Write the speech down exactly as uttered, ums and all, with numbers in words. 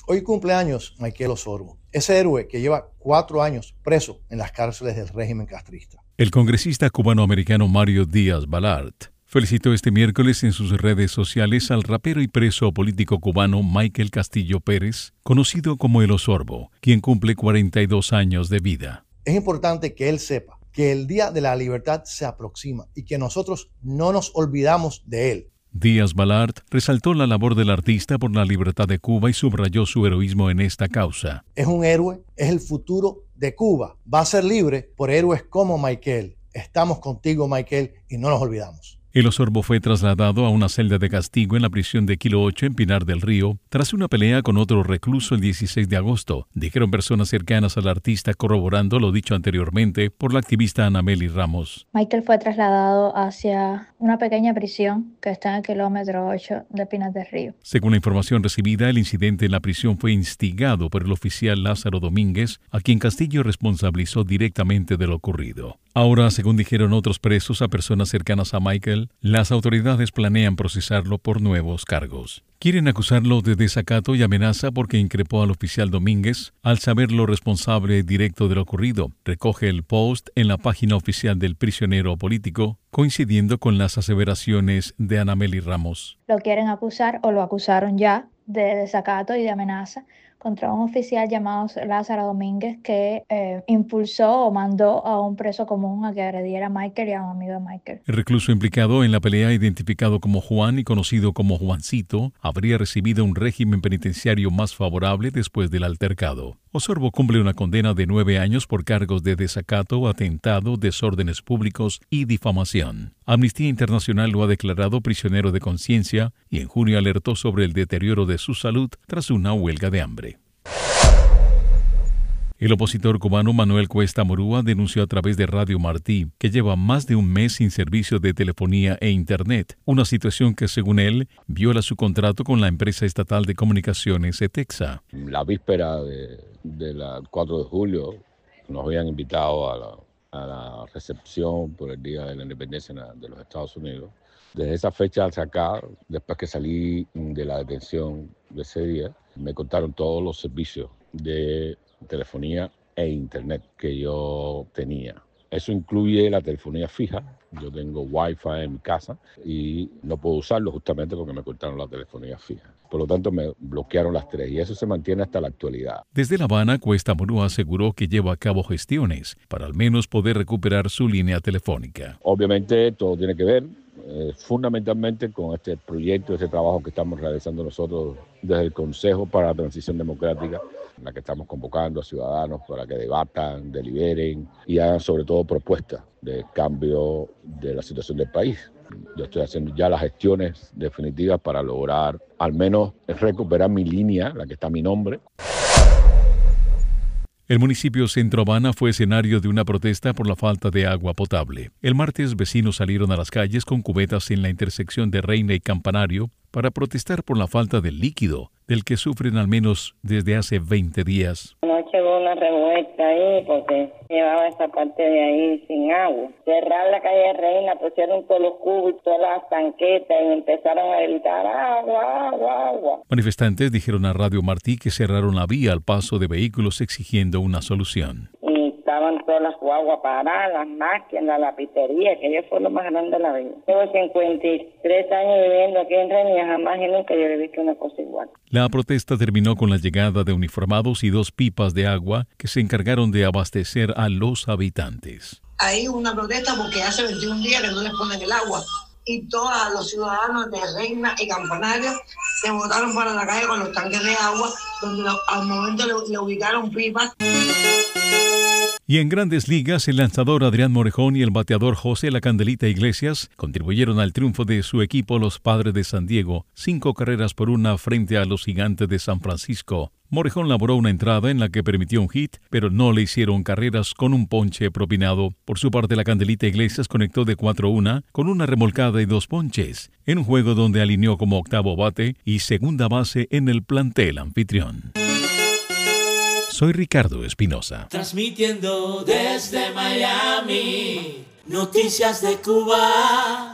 Hoy cumpleaños Michael Osorbo, ese héroe que lleva cuatro años preso en las cárceles del régimen castrista. El congresista cubano-americano Mario Díaz-Balart felicitó este miércoles en sus redes sociales al rapero y preso político cubano Michael Castillo Pérez, conocido como El Osorbo, quien cumple cuarenta y dos años de vida. Es importante que él sepa que el Día de la Libertad se aproxima y que nosotros no nos olvidamos de él. Díaz-Balart resaltó la labor del artista por la libertad de Cuba y subrayó su heroísmo en esta causa. Es un héroe, es el futuro de Cuba. Va a ser libre por héroes como Michael. Estamos contigo, Michael, y no nos olvidamos. El Osorbo fue trasladado a una celda de castigo en la prisión de Kilo ocho en Pinar del Río tras una pelea con otro recluso el dieciséis de agosto, dijeron personas cercanas al artista corroborando lo dicho anteriormente por la activista Anameli Ramos. Michael fue trasladado hacia una pequeña prisión que está en el kilómetro ocho de Pinar del Río. Según la información recibida, el incidente en la prisión fue instigado por el oficial Lázaro Domínguez, a quien Castillo responsabilizó directamente de lo ocurrido. Ahora, según dijeron otros presos a personas cercanas a Michael, las autoridades planean procesarlo por nuevos cargos. Quieren acusarlo de desacato y amenaza porque increpó al oficial Domínguez al saberlo responsable directo de lo ocurrido. Recoge el post en la página oficial del prisionero político, coincidiendo con las aseveraciones de Anameli Ramos. Lo quieren acusar o lo acusaron ya de desacato y de amenaza contra un oficial llamado Lázaro Domínguez que eh, impulsó o mandó a un preso común a que agrediera a Michael y a un amigo de Michael. El recluso implicado en la pelea, identificado como Juan y conocido como Juancito, habría recibido un régimen penitenciario más favorable después del altercado. Osorbo cumple una condena de nueve años por cargos de desacato, atentado, desórdenes públicos y difamación. Amnistía Internacional lo ha declarado prisionero de conciencia y en junio alertó sobre el deterioro de su salud tras una huelga de hambre. El opositor cubano Manuel Cuesta Morúa denunció a través de Radio Martí que lleva más de un mes sin servicio de telefonía e internet, una situación que, según él, viola su contrato con la empresa estatal de comunicaciones ETEXA. La víspera de, de la cuatro de julio nos habían invitado a la, a la recepción por el Día de la Independencia de los Estados Unidos. Desde esa fecha al sacar, después que salí de la detención de ese día, me cortaron todos los servicios de telefonía e internet que yo tenía. Eso incluye la telefonía fija. Yo tengo wifi en mi casa y no puedo usarlo justamente porque me cortaron la telefonía fija. Por lo tanto, me bloquearon las tres y eso se mantiene hasta la actualidad. Desde La Habana, Cuesta Morúa aseguró que lleva a cabo gestiones para al menos poder recuperar su línea telefónica. Obviamente, todo tiene que ver eh, fundamentalmente con este proyecto, este trabajo que estamos realizando nosotros desde el Consejo para la Transición Democrática, en la que estamos convocando a ciudadanos para que debatan, deliberen y hagan sobre todo propuestas de cambio de la situación del país. Yo estoy haciendo ya las gestiones definitivas para lograr al menos recuperar mi línea, la que está a mi nombre. El municipio Centro Habana fue escenario de una protesta por la falta de agua potable. El martes, vecinos salieron a las calles con cubetas en la intersección de Reina y Campanario para protestar por la falta de líquido, del que sufren al menos desde hace veinte días. Anoche hubo una revuelta ahí porque llevaba esa parte de ahí sin agua. Cerrar la calle Reina, pusieron todos los cubos y todas las tanquetas y empezaron a gritar agua, agua, agua. Manifestantes dijeron a Radio Martí que cerraron la vía al paso de vehículos exigiendo una solución. Y estaban todas las guaguas paradas, las máquinas, la lapitería, que ellos fueron lo más grande de la vida. Llevo cincuenta y tres años viviendo aquí en Reina y jamás y nunca yo he visto una cosa igual. La protesta terminó con la llegada de uniformados y dos pipas de agua que se encargaron de abastecer a los habitantes. Hay una protesta porque hace veintiún días que no les ponen el agua y todos los ciudadanos de Reina y Campanario se botaron para la calle con los tanques de agua, donde al momento le, le ubicaron pipas. Y en Grandes Ligas, el lanzador Adrián Morejón y el bateador José La Candelita Iglesias contribuyeron al triunfo de su equipo, los Padres de San Diego, cinco carreras por una frente a los Gigantes de San Francisco. Morejón laboró una entrada en la que permitió un hit, pero no le hicieron carreras con un ponche propinado. Por su parte, La Candelita Iglesias conectó de cuatro a uno con una remolcada y dos ponches, en un juego donde alineó como octavo bate y segunda base en el plantel anfitrión. Soy Ricardo Espinosa. Transmitiendo desde Miami, noticias de Cuba.